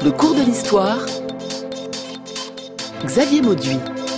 Le cours de l'histoire, Xavier Mauduit.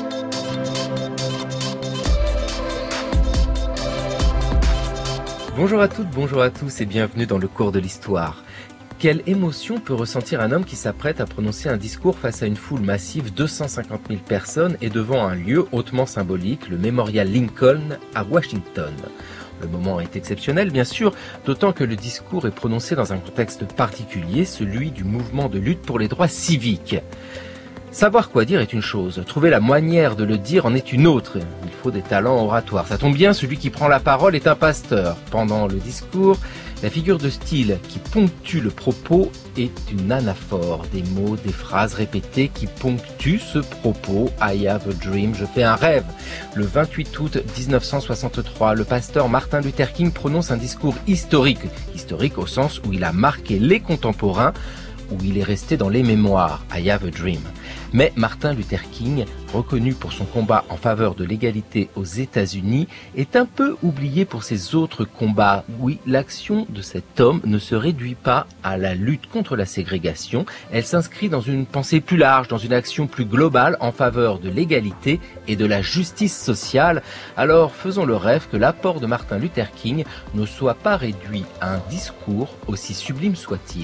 Bonjour à toutes, bonjour à tous et bienvenue dans le cours de l'histoire. Quelle émotion peut ressentir un homme qui s'apprête à prononcer un discours face à une foule massive, 250 000 personnes, et devant un lieu hautement symbolique, le mémorial Lincoln à Washington? Le moment est exceptionnel, bien sûr, d'autant que le discours est prononcé dans un contexte particulier, celui du mouvement de lutte pour les droits civiques. Savoir quoi dire est une chose, trouver la manière de le dire en est une autre. Il faut des talents oratoires. Ça tombe bien, celui qui prend la parole est un pasteur. Pendant le discours, la figure de style qui ponctue le propos est une anaphore. Des mots, des phrases répétées qui ponctuent ce propos. I have a dream, je fais un rêve. Le 28 août 1963, le pasteur Martin Luther King prononce un discours historique. Historique au sens où il a marqué les contemporains, où il est resté dans les mémoires. I have a dream. Mais Martin Luther King, reconnu pour son combat en faveur de l'égalité aux États-Unis, est un peu oublié pour ses autres combats. Oui, l'action de cet homme ne se réduit pas à la lutte contre la ségrégation. Elle s'inscrit dans une pensée plus large, dans une action plus globale en faveur de l'égalité et de la justice sociale. Alors faisons le rêve que l'apport de Martin Luther King ne soit pas réduit à un discours, aussi sublime soit-il.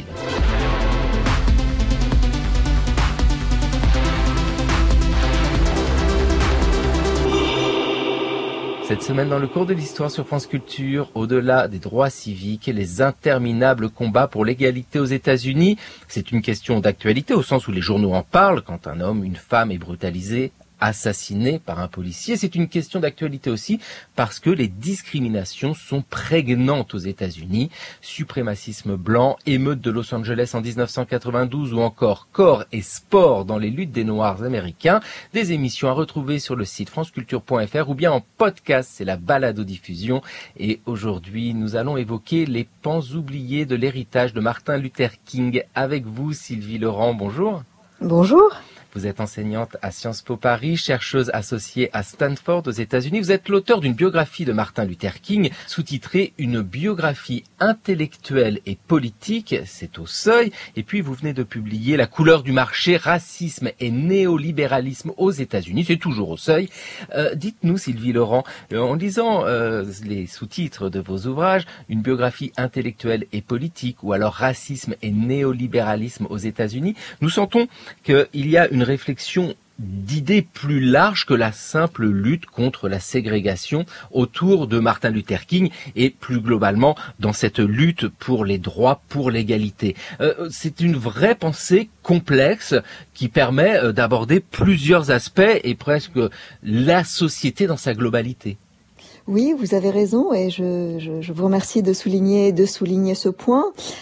Cette semaine dans le cours de l'histoire sur France Culture, au-delà des droits civiques, les interminables combats pour l'égalité aux États-Unis, c'est une question d'actualité au sens où les journaux en parlent quand un homme, une femme est brutalisé, assassiné par un policier. C'est une question d'actualité aussi parce que les discriminations sont prégnantes aux États-Unis. Suprémacisme blanc, émeute de Los Angeles en 1992 ou encore corps et sport dans les luttes des Noirs américains. Des émissions à retrouver sur le site franceculture.fr ou bien en podcast, c'est la balado-diffusion. Et aujourd'hui, nous allons évoquer les pans oubliés de l'héritage de Martin Luther King. Avec vous, Sylvie Laurent, bonjour. Bonjour. Vous êtes enseignante à Sciences Po Paris, chercheuse associée à Stanford aux États-Unis. Vous êtes l'auteur d'une biographie de Martin Luther King, sous-titrée « Une biographie intellectuelle et politique », c'est au Seuil. Et puis vous venez de publier « La couleur du marché, racisme et néolibéralisme aux États-Unis », c'est toujours au Seuil. Dites-nous, Sylvie Laurent, en lisant les sous-titres de vos ouvrages, « Une biographie intellectuelle et politique » ou alors « Racisme et néolibéralisme aux États-Unis », nous sentons qu'il y a une réflexion d'idées plus larges que la simple lutte contre la ségrégation autour de Martin Luther King et plus globalement dans cette lutte pour les droits, pour l'égalité. C'est une vraie pensée complexe qui permet d'aborder plusieurs aspects et presque la société dans sa globalité. Oui, vous avez raison et je vous remercie de souligner ce point.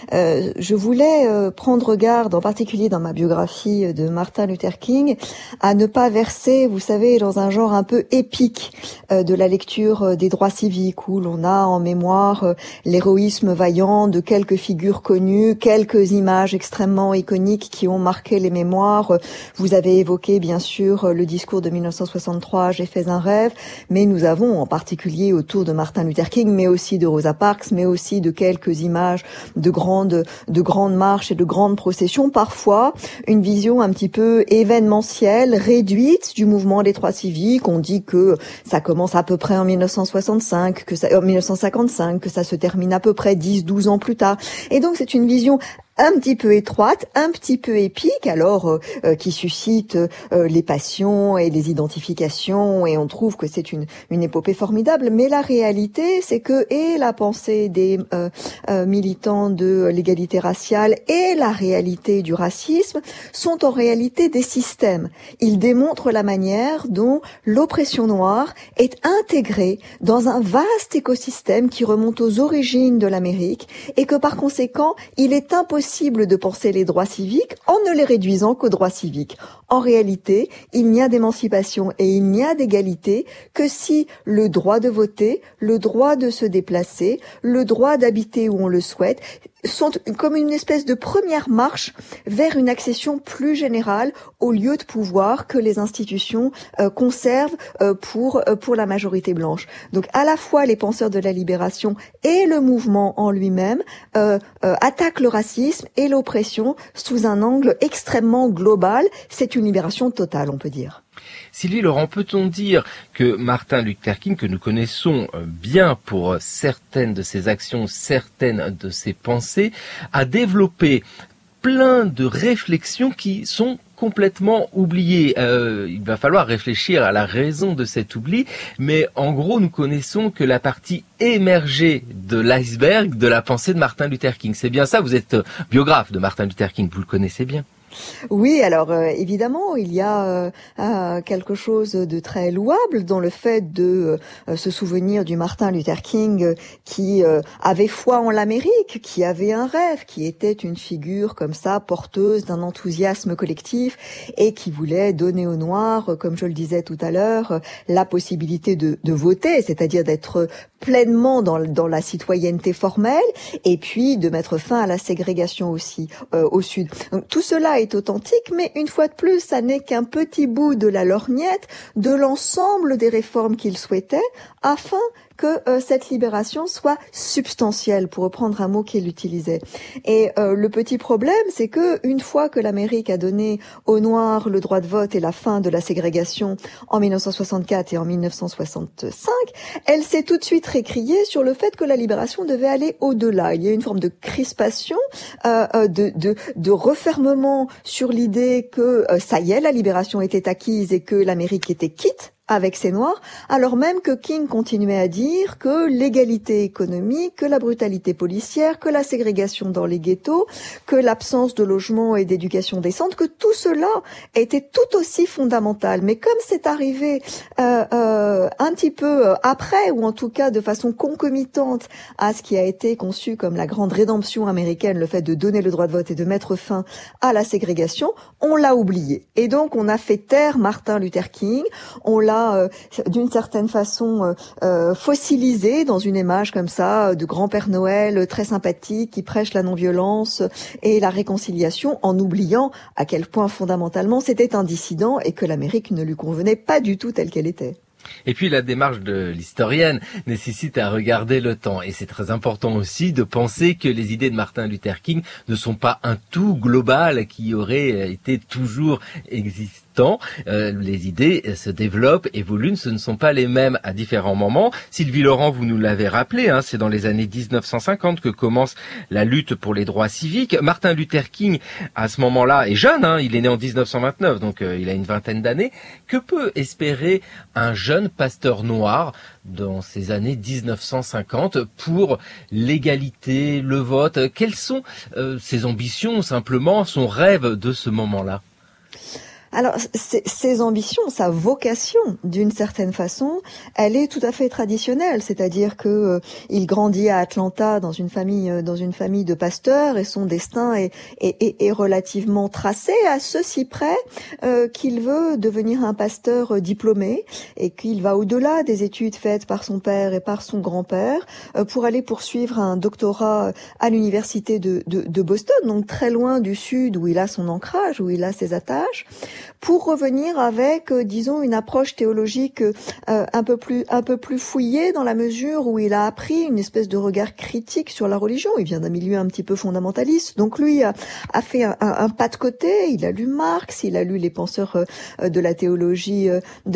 Je voulais prendre garde, en particulier dans ma biographie de Martin Luther King, à ne pas verser, vous savez, dans un genre un peu épique de la lecture des droits civiques, où l'on a en mémoire l'héroïsme vaillant de quelques figures connues, quelques images extrêmement iconiques qui ont marqué les mémoires. Vous avez évoqué, bien sûr, le discours de 1963, J'ai fait un rêve, mais nous avons en particulier autour de Martin Luther King, mais aussi de Rosa Parks, mais aussi de quelques images de grandes marches et de grandes processions, parfois une vision un petit peu événementielle, réduite du mouvement des droits civiques. On dit que ça commence à peu près en 1965, que ça se termine à peu près 10-12 ans plus tard. Et donc c'est une vision un petit peu étroite, un petit peu épique, alors qui suscite les passions et les identifications, et on trouve que c'est une épopée formidable. Mais la réalité, c'est que et la pensée des militants de l'égalité raciale et la réalité du racisme sont en réalité des systèmes. Ils démontrent la manière dont l'oppression noire est intégrée dans un vaste écosystème qui remonte aux origines de l'Amérique, et que par conséquent, il est impossible de penser les droits civiques en ne les réduisant qu'aux droits civiques. En réalité, il n'y a d'émancipation et il n'y a d'égalité que si le droit de voter, le droit de se déplacer, le droit d'habiter où on le souhaite, sont comme une espèce de première marche vers une accession plus générale aux lieux de pouvoir que les institutions conservent pour la majorité blanche. Donc à la fois les penseurs de la libération et le mouvement en lui-même attaquent le racisme et l'oppression sous un angle extrêmement global. C'est une libération totale, on peut dire. Sylvie Laurent, peut-on dire que Martin Luther King, que nous connaissons bien pour certaines de ses actions, certaines de ses pensées, a développé plein de réflexions qui sont complètement oubliées. Il va falloir réfléchir à la raison de cet oubli, mais en gros, nous connaissons que la partie émergée de l'iceberg de la pensée de Martin Luther King. C'est bien ça, vous êtes biographe de Martin Luther King, vous le connaissez bien. Oui, alors évidemment, il y a quelque chose de très louable dans le fait de se souvenir du Martin Luther King qui avait foi en l'Amérique, qui avait un rêve, qui était une figure comme ça porteuse d'un enthousiasme collectif et qui voulait donner aux Noirs, comme je le disais tout à l'heure, la possibilité de voter, c'est-à-dire d'être pleinement dans la citoyenneté formelle et puis de mettre fin à la ségrégation aussi au Sud. Donc, tout cela est authentique, mais une fois de plus, ça n'est qu'un petit bout de la lorgnette de l'ensemble des réformes qu'il souhaitait afin que cette libération soit substantielle, pour reprendre un mot qu'il utilisait. Et le petit problème, c'est que une fois que l'Amérique a donné aux Noirs le droit de vote et la fin de la ségrégation en 1964 et en 1965, elle s'est tout de suite récriée sur le fait que la libération devait aller au-delà. Il y a une forme de crispation, de refermement sur l'idée que ça y est, la libération était acquise et que l'Amérique était quitte avec ces Noirs, alors même que King continuait à dire que l'égalité économique, que la brutalité policière, que la ségrégation dans les ghettos, que l'absence de logement et d'éducation décente, que tout cela était tout aussi fondamental. Mais comme c'est arrivé un petit peu après, ou en tout cas de façon concomitante à ce qui a été conçu comme la grande rédemption américaine, le fait de donner le droit de vote et de mettre fin à la ségrégation, on l'a oublié. Et donc on a fait taire Martin Luther King, on l'a d'une certaine façon fossilisé dans une image comme ça de grand Père Noël très sympathique qui prêche la non-violence et la réconciliation, en oubliant à quel point fondamentalement c'était un dissident et que l'Amérique ne lui convenait pas du tout telle qu'elle était. Et puis la démarche de l'historienne nécessite à regarder le temps. Et c'est très important aussi de penser que les idées de Martin Luther King ne sont pas un tout global qui aurait été toujours existant. Les idées se développent, évoluent, ce ne sont pas les mêmes à différents moments. Sylvie Laurent, vous nous l'avez rappelé, c'est dans les années 1950 que commence la lutte pour les droits civiques. Martin Luther King, à ce moment-là, est jeune, il est né en 1929, donc il a une vingtaine d'années. Que peut espérer un jeune pasteur noir dans ces années 1950 pour l'égalité, le vote? Quelles sont ses ambitions, simplement, son rêve de ce moment-là? Alors, ses ambitions, sa vocation, d'une certaine façon, elle est tout à fait traditionnelle. C'est-à-dire que il grandit à Atlanta dans une famille de pasteurs et son destin est relativement tracé, à ceci près qu'il veut devenir un pasteur diplômé et qu'il va au-delà des études faites par son père et par son grand-père pour aller poursuivre un doctorat à l'université de Boston, donc très loin du sud où il a son ancrage, où il a ses attaches, pour revenir avec, disons, une approche théologique un peu plus fouillée, dans la mesure où il a appris une espèce de regard critique sur la religion. Il vient d'un milieu un petit peu fondamentaliste, donc lui a fait un pas de côté. Il a lu Marx, il a lu les penseurs de la théologie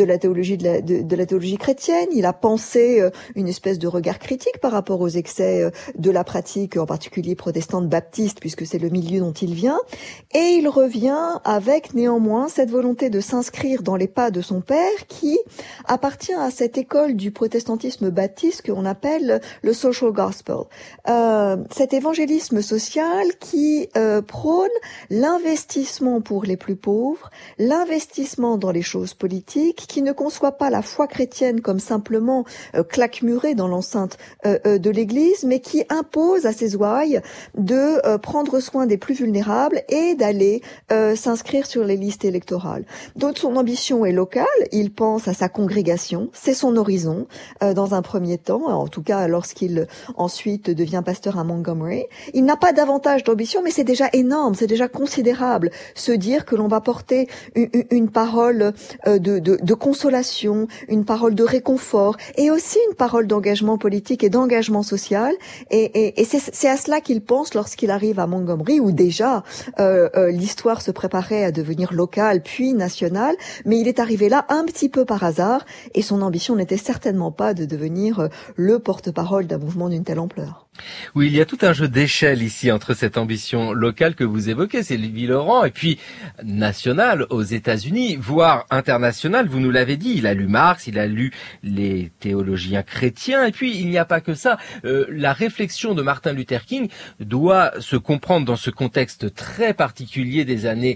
chrétienne. Il a pensé une espèce de regard critique par rapport aux excès de la pratique, en particulier protestante baptiste, puisque c'est le milieu dont il vient. Et il revient avec néanmoins cette volonté de s'inscrire dans les pas de son père, qui appartient à cette école du protestantisme baptiste qu'on appelle le social gospel. Cet évangélisme social qui prône l'investissement pour les plus pauvres, l'investissement dans les choses politiques, qui ne conçoit pas la foi chrétienne comme simplement claquemurée dans l'enceinte de l'Église, mais qui impose à ses ouailles de prendre soin des plus vulnérables et d'aller s'inscrire sur les listes électorales électorale. Donc son ambition est locale, il pense à sa congrégation, c'est son horizon dans un premier temps, en tout cas lorsqu'il ensuite devient pasteur à Montgomery. Il n'a pas davantage d'ambition, mais c'est déjà énorme, c'est déjà considérable. Se dire que l'on va porter une parole de consolation, une parole de réconfort et aussi une parole d'engagement politique et d'engagement social. Et c'est à cela qu'il pense lorsqu'il arrive à Montgomery, où déjà l'histoire se préparait à devenir locale puis nationale, mais il est arrivé là un petit peu par hasard et son ambition n'était certainement pas de devenir le porte-parole d'un mouvement d'une telle ampleur. Oui, il y a tout un jeu d'échelle ici entre cette ambition locale que vous évoquez, Sylvie Laurent, et puis nationale aux États-Unis, voire internationale. Vous nous l'avez dit, il a lu Marx, il a lu les théologiens chrétiens, et puis il n'y a pas que ça. La réflexion de Martin Luther King doit se comprendre dans ce contexte très particulier des années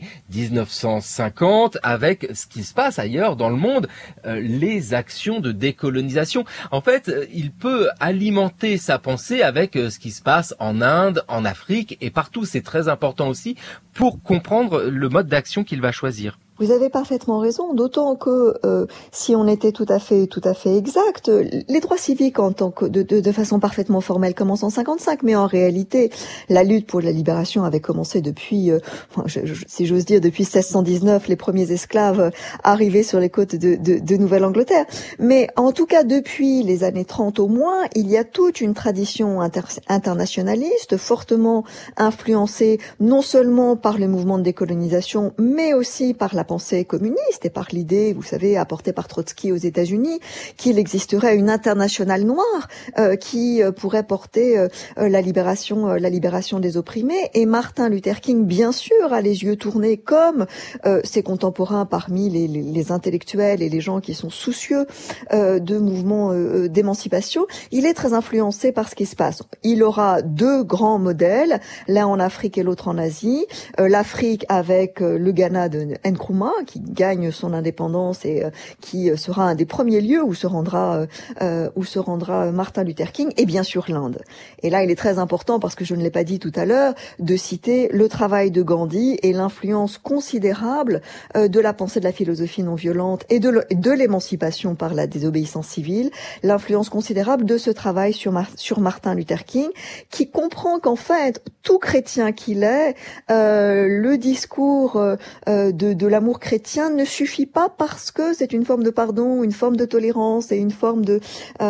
1950, avec ce qui se passe ailleurs dans le monde, les actions de décolonisation. En fait, il peut alimenter sa pensée avec ce qui se passe en Inde, en Afrique et partout. C'est très important aussi pour comprendre le mode d'action qu'il va choisir. Vous avez parfaitement raison, d'autant que si on était tout à fait exact, les droits civiques en tant que de façon parfaitement formelle commencent en 55, mais en réalité, la lutte pour la libération avait commencé depuis, si j'ose dire, depuis 1619, les premiers esclaves arrivés sur les côtes de Nouvelle-Angleterre. Mais en tout cas, depuis les années 30 au moins, il y a toute une tradition internationaliste fortement influencée non seulement par le mouvement de décolonisation, mais aussi par la pensée communiste et par l'idée, vous savez, apportée par Trotsky aux États-Unis, qu'il existerait une internationale noire qui pourrait porter la libération des opprimés. Et Martin Luther King, bien sûr, a les yeux tournés comme ses contemporains parmi les intellectuels et les gens qui sont soucieux de mouvements d'émancipation. Il est très influencé par ce qui se passe. Il aura deux grands modèles, l'un en Afrique et l'autre en Asie. L'Afrique avec le Ghana de Nkrumah, qui gagne son indépendance et qui sera un des premiers lieux où se rendra Martin Luther King, et bien sûr l'Inde. Et là, il est très important, parce que je ne l'ai pas dit tout à l'heure, de citer le travail de Gandhi et l'influence considérable de la pensée de la philosophie non violente et de l'émancipation par la désobéissance civile, l'influence considérable de ce travail sur Martin Luther King, qui comprend qu'en fait, tout chrétien qu'il est, le discours de l'amour chrétien ne suffit pas, parce que c'est une forme de pardon, une forme de tolérance et une forme de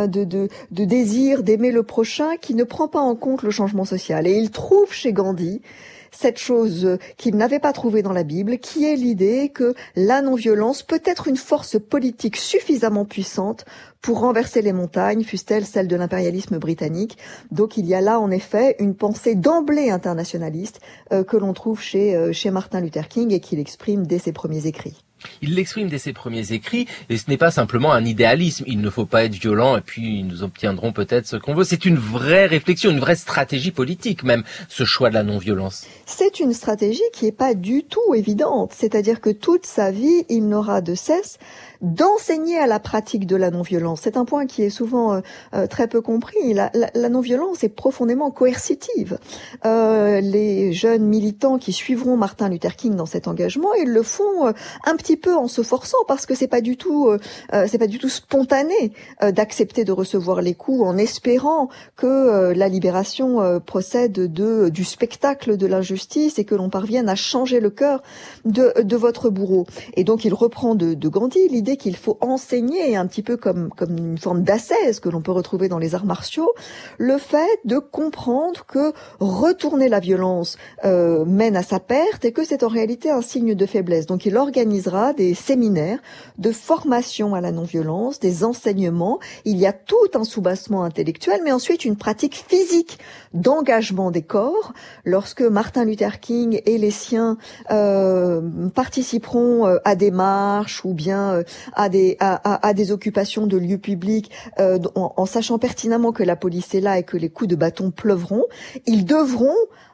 désir d'aimer le prochain qui ne prend pas en compte le changement social. Et il trouve chez Gandhi cette chose qu'il n'avait pas trouvée dans la Bible, qui est l'idée que la non-violence peut être une force politique suffisamment puissante pour renverser les montagnes, fussent-elles celles de l'impérialisme britannique. Donc il y a là en effet une pensée d'emblée internationaliste que l'on trouve chez Martin Luther King et qu'il exprime dès ses premiers écrits. Il l'exprime dès ses premiers écrits, et ce n'est pas simplement un idéalisme. Il ne faut pas être violent, et puis nous obtiendrons peut-être ce qu'on veut. C'est une vraie réflexion, une vraie stratégie politique même, ce choix de la non-violence. C'est une stratégie qui n'est pas du tout évidente. C'est-à-dire que toute sa vie, il n'aura de cesse d'enseigner à la pratique de la non-violence. C'est un point qui est souvent très peu compris. La non-violence est profondément coercitive. Les jeunes militants qui suivront Martin Luther King dans cet engagement, ils le font un petit peu en se forçant, parce que c'est pas du tout spontané d'accepter de recevoir les coups en espérant que la libération procède du spectacle de l'injustice et que l'on parvienne à changer le cœur de votre bourreau. Et donc il reprend de Gandhi l'idée qu'il faut enseigner, un petit peu comme une forme d'ascèse que l'on peut retrouver dans les arts martiaux, le fait de comprendre que retourner la violence mène à sa perte et que c'est en réalité un signe de faiblesse. Donc il organisera des séminaires de formation à la non-violence, des enseignements. Il y a tout un soubassement intellectuel, mais ensuite une pratique physique d'engagement des corps. Lorsque Martin Luther King et les siens participeront à des marches ou bien à des occupations de lieux publics, en sachant pertinemment que la police est là et que les coups de bâton pleuvront, ils devront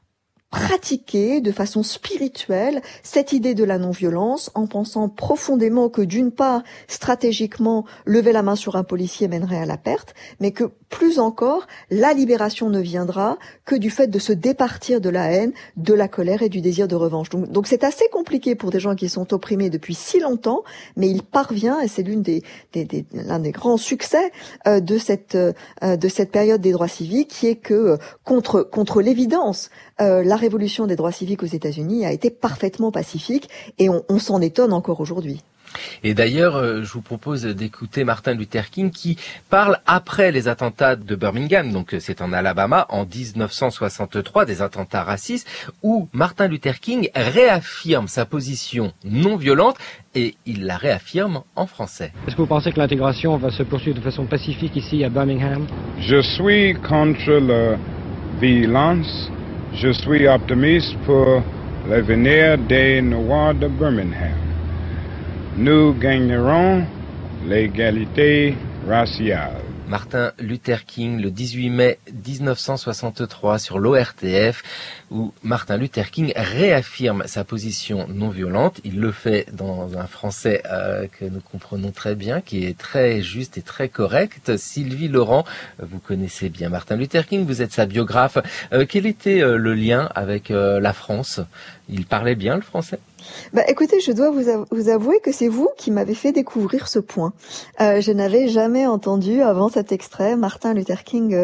pratiquer de façon spirituelle cette idée de la non-violence en pensant profondément que d'une part, stratégiquement, lever la main sur un policier mènerait à la perte, mais que plus encore, la libération ne viendra que du fait de se départir de la haine, de la colère et du désir de revanche. Donc c'est assez compliqué pour des gens qui sont opprimés depuis si longtemps, mais il parvient, et c'est l'un des grands succès de cette période des droits civiques, qui est que contre l'évidence, la révolution des droits civiques aux États-Unis a été parfaitement pacifique et on s'en étonne encore aujourd'hui. Et d'ailleurs, je vous propose d'écouter Martin Luther King qui parle après les attentats de Birmingham, donc c'est en Alabama, en 1963, des attentats racistes, où Martin Luther King réaffirme sa position non violente et il la réaffirme en français. Est-ce que vous pensez que l'intégration va se poursuivre de façon pacifique ici à Birmingham? Je suis contre la violence. Je suis optimiste pour l'avenir des Noirs de Birmingham. Nous gagnerons l'égalité raciale. Martin Luther King, le 18 mai 1963 sur l'ORTF, où Martin Luther King réaffirme sa position non violente. Il le fait dans un français que nous comprenons très bien, qui est très juste et très correct. Sylvie Laurent, vous connaissez bien Martin Luther King, vous êtes sa biographe. Quel était le lien avec la France? Il parlait bien le français? Écoutez, je dois vous avouer que c'est vous qui m'avez fait découvrir ce point. Je n'avais jamais entendu avant cet extrait Martin Luther King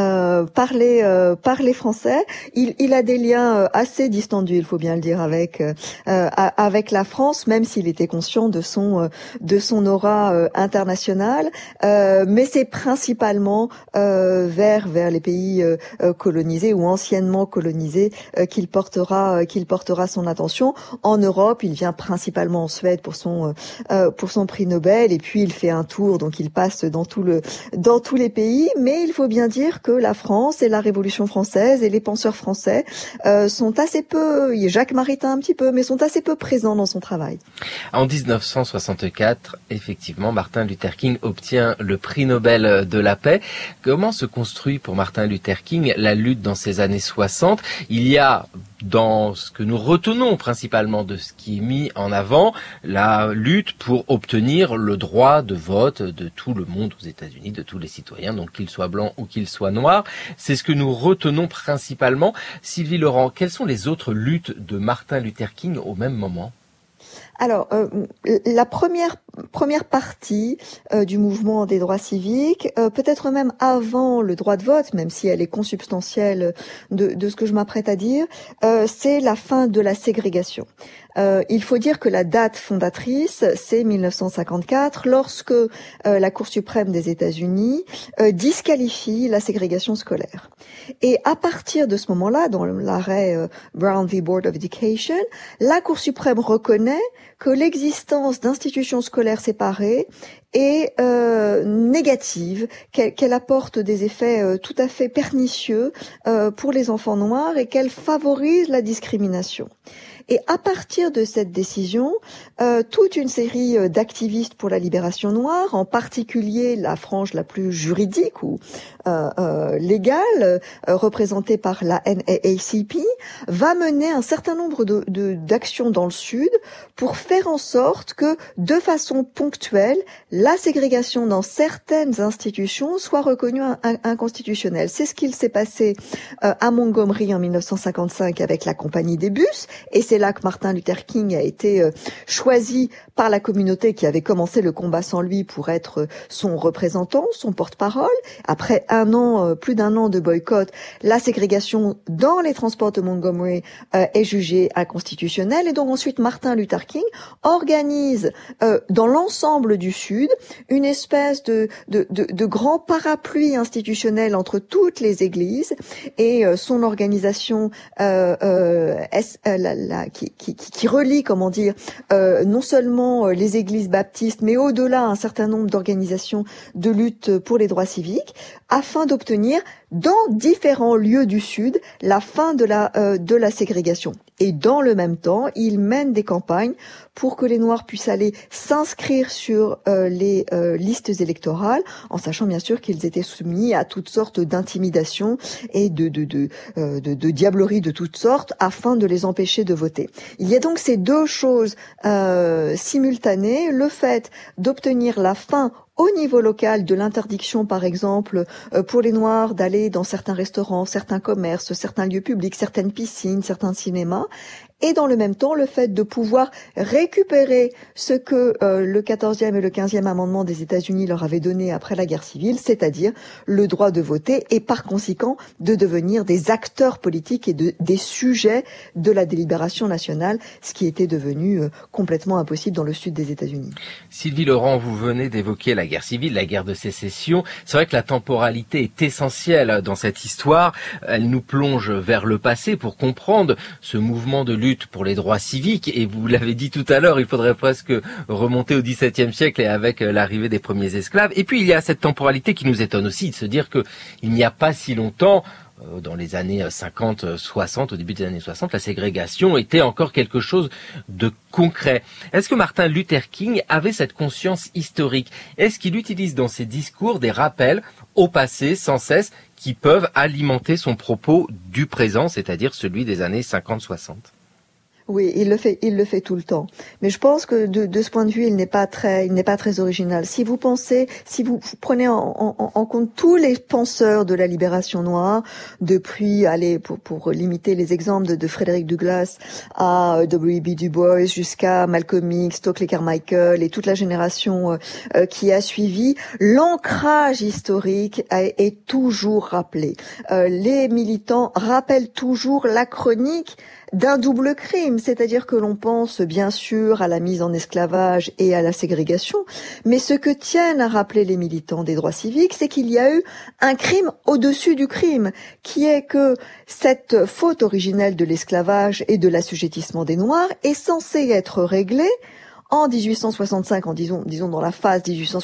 parler français. Il a des liens assez distendus, il faut bien le dire, avec la France, même s'il était conscient de son aura internationale. Mais c'est principalement vers les pays colonisés ou anciennement colonisés qu'il portera son attention. En Europe, il vient principalement en Suède pour son prix Nobel, et puis il fait un tour, donc il passe dans tous les pays. Mais il faut bien dire que la France et la Révolution française et les penseurs français sont assez peu, Jacques Maritain un petit peu, mais sont assez peu présents dans son travail. En 1964, effectivement, Martin Luther King obtient le prix Nobel de la paix. Comment se construit pour Martin Luther King la lutte dans ces années 60? Il y a dans ce que nous retenons principalement de ce qui est mis en avant, la lutte pour obtenir le droit de vote de tout le monde aux États-Unis, de tous les citoyens, donc qu'ils soient blancs ou qu'ils soient noirs. C'est ce que nous retenons principalement. Sylvie Laurent, quelles sont les autres luttes de Martin Luther King au même moment? Alors, la première partie du mouvement des droits civiques, peut-être même avant le droit de vote, même si elle est consubstantielle de ce que je m'apprête à dire, c'est la fin de la ségrégation. Il faut dire que la date fondatrice, c'est 1954, lorsque la Cour suprême des États-Unis disqualifie la ségrégation scolaire. Et à partir de ce moment-là, dans l'arrêt Brown v. Board of Education, la Cour suprême reconnaît que l'existence d'institutions scolaires séparées est négative, qu'elle apporte des effets tout à fait pernicieux pour les enfants noirs et qu'elle favorise la discrimination. Et à partir de cette décision, toute une série d'activistes pour la libération noire, en particulier la frange la plus juridique ou légale, représentée par la NAACP, va mener un certain nombre d'actions dans le Sud pour faire en sorte que, de façon ponctuelle, la ségrégation dans certaines institutions soit reconnue inconstitutionnelle. C'est ce qu'il s'est passé à Montgomery en 1955 avec la Compagnie des bus, et c'est là que Martin Luther King a été choisi par la communauté qui avait commencé le combat sans lui pour être son représentant, son porte-parole. Après plus d'un an de boycott, la ségrégation dans les transports de Montgomery est jugée inconstitutionnelle, et donc ensuite Martin Luther King organise dans l'ensemble du Sud une espèce de grand parapluie institutionnel entre toutes les églises, et son organisation qui relie, non seulement les églises baptistes, mais au-delà un certain nombre d'organisations de lutte pour les droits civiques, afin d'obtenir dans différents lieux du Sud la fin de la ségrégation. Et dans le même temps, il mène des campagnes pour que les Noirs puissent aller s'inscrire sur les listes électorales, en sachant bien sûr qu'ils étaient soumis à toutes sortes d'intimidations et de diableries de toutes sortes afin de les empêcher de voter. Il y a donc ces deux choses simultanées, le fait d'obtenir la fin au niveau local de l'interdiction, par exemple, pour les Noirs d'aller dans certains restaurants, certains commerces, certains lieux publics, certaines piscines, certains cinémas, et dans le même temps, le fait de pouvoir récupérer ce que le 14e et le 15e amendement des États-Unis leur avaient donné après la guerre civile, c'est-à-dire le droit de voter et par conséquent de devenir des acteurs politiques et des sujets de la délibération nationale, ce qui était devenu complètement impossible dans le sud des États-Unis. Sylvie Laurent, vous venez d'évoquer la guerre civile, la guerre de sécession. C'est vrai que la temporalité est essentielle dans cette histoire. Elle nous plonge vers le passé pour comprendre ce mouvement de lutte pour les droits civiques, et vous l'avez dit tout à l'heure, il faudrait presque remonter au XVIIe siècle et avec l'arrivée des premiers esclaves. Et puis il y a cette temporalité qui nous étonne aussi, de se dire que il n'y a pas si longtemps, dans les années 50, 60, au début des années 60, la ségrégation était encore quelque chose de concret. Est-ce que Martin Luther King avait cette conscience historique? Est-ce qu'il utilise dans ses discours des rappels au passé sans cesse qui peuvent alimenter son propos du présent, c'est-à-dire celui des années 50-60? Oui, il le fait tout le temps. Mais je pense que de ce point de vue, il n'est pas très original. Si vous prenez en compte tous les penseurs de la libération noire, depuis, pour limiter les exemples de Frédéric Douglass à W.B. Du Bois jusqu'à Malcolm X, Stokely Carmichael et toute la génération qui a suivi, l'ancrage historique est toujours rappelé. Les militants rappellent toujours la chronique d'un double crime, c'est-à-dire que l'on pense bien sûr à la mise en esclavage et à la ségrégation, mais ce que tiennent à rappeler les militants des droits civiques, c'est qu'il y a eu un crime au-dessus du crime, qui est que cette faute originelle de l'esclavage et de l'assujettissement des Noirs est censée être réglée en 1865, disons dans la phase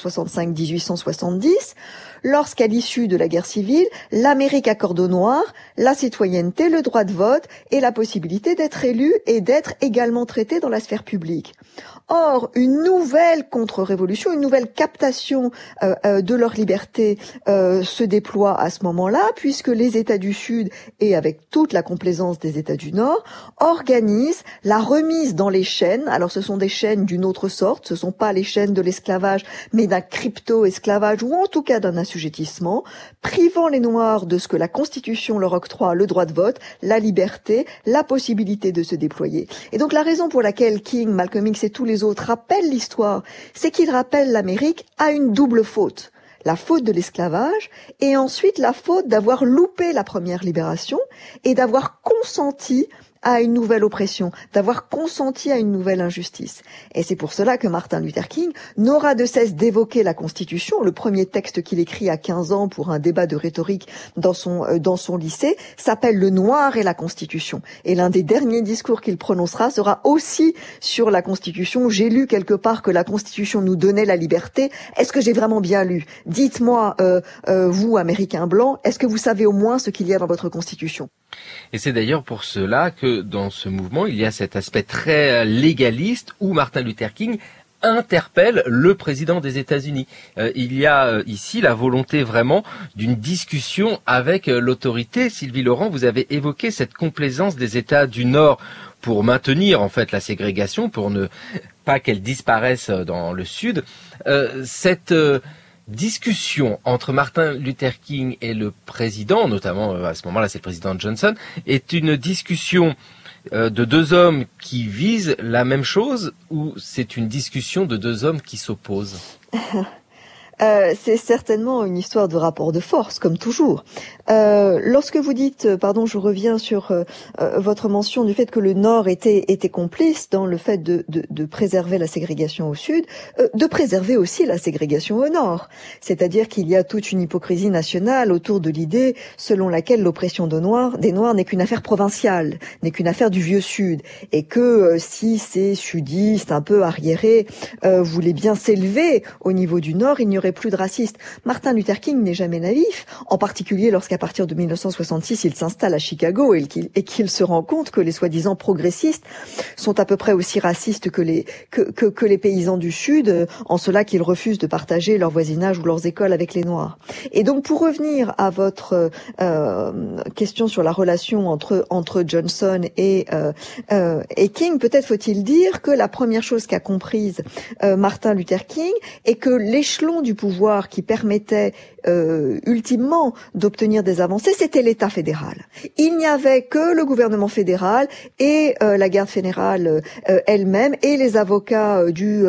1865-1870, lorsqu'à l'issue de la guerre civile, l'Amérique accorde aux Noirs la citoyenneté, le droit de vote et la possibilité d'être élus et d'être également traités dans la sphère publique. Or, une nouvelle contre-révolution, une nouvelle captation de leur liberté se déploie à ce moment-là, puisque les États du Sud, et avec toute la complaisance des États du Nord, organisent la remise dans les chaînes. Alors, ce sont des chaînes d'une autre sorte, ce sont pas les chaînes de l'esclavage, mais d'un crypto-esclavage, ou en tout cas d'un assujettissement, privant les Noirs de ce que la Constitution leur octroie, le droit de vote, la liberté, la possibilité de se déployer. Et donc, la raison pour laquelle King, Malcolm X et tous les autres rappellent l'histoire, c'est qu'ils rappellent l'Amérique à une double faute. La faute de l'esclavage et ensuite la faute d'avoir loupé la première libération et d'avoir consenti à une nouvelle oppression, d'avoir consenti à une nouvelle injustice. Et c'est pour cela que Martin Luther King n'aura de cesse d'évoquer la Constitution. Le premier texte qu'il écrit à 15 ans pour un débat de rhétorique dans son lycée s'appelle Le Noir et la Constitution. Et l'un des derniers discours qu'il prononcera sera aussi sur la Constitution. J'ai lu quelque part que la Constitution nous donnait la liberté. Est-ce que j'ai vraiment bien lu? Dites-moi, vous, Américains blancs, est-ce que vous savez au moins ce qu'il y a dans votre Constitution? Et c'est d'ailleurs pour cela que dans ce mouvement, il y a cet aspect très légaliste où Martin Luther King interpelle le président des États-Unis. Il y a ici la volonté vraiment d'une discussion avec l'autorité. Sylvie Laurent, vous avez évoqué cette complaisance des États du Nord pour maintenir en fait la ségrégation, pour ne pas qu'elle disparaisse dans le Sud. Cette discussion entre Martin Luther King et le président, notamment à ce moment-là c'est le président Johnson, est une discussion de deux hommes qui visent la même chose, ou c'est une discussion de deux hommes qui s'opposent? C'est certainement une histoire de rapport de force, comme toujours. Lorsque vous dites, je reviens sur votre mention du fait que le Nord était complice dans le fait de préserver la ségrégation au Sud, de préserver aussi la ségrégation au Nord. C'est-à-dire qu'il y a toute une hypocrisie nationale autour de l'idée selon laquelle l'oppression des Noirs n'est qu'une affaire provinciale, n'est qu'une affaire du vieux Sud, et que si ces sudistes un peu arriérés voulaient bien s'élever au niveau du Nord, il n'y aurait plus de racistes. Martin Luther King n'est jamais naïf, en particulier lorsqu'à partir de 1966, il s'installe à Chicago et qu'il se rend compte que les soi-disant progressistes sont à peu près aussi racistes que les paysans du Sud, en cela qu'ils refusent de partager leur voisinage ou leurs écoles avec les Noirs. Et donc, pour revenir à votre question sur la relation entre Johnson et King, peut-être faut-il dire que la première chose qu'a comprise Martin Luther King est que l'échelon du pouvoir qui permettait ultimement d'obtenir des avancées, c'était l'État fédéral. Il n'y avait que le gouvernement fédéral et la garde fédérale elle-même et les avocats du